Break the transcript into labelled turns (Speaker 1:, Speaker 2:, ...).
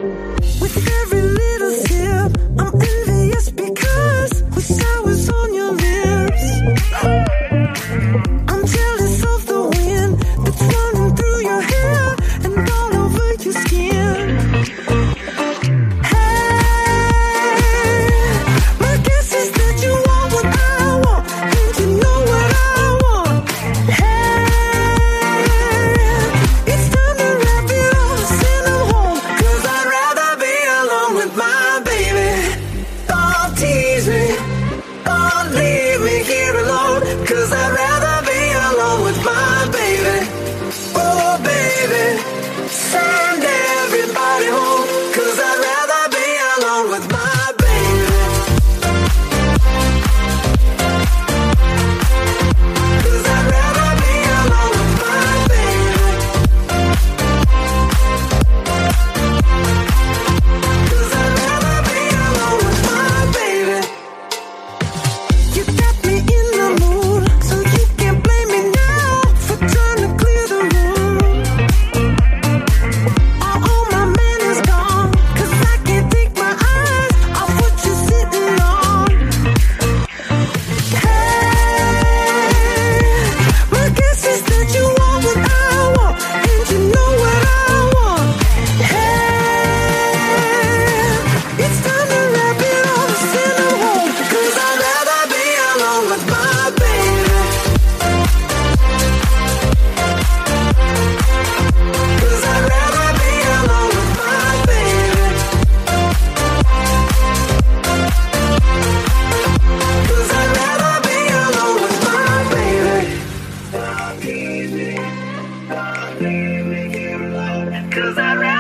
Speaker 1: With every little sip, I'm envious because with sours on your lips. I'm jealous of the wind that's running through your hair and all over your skin. Cause I'd rather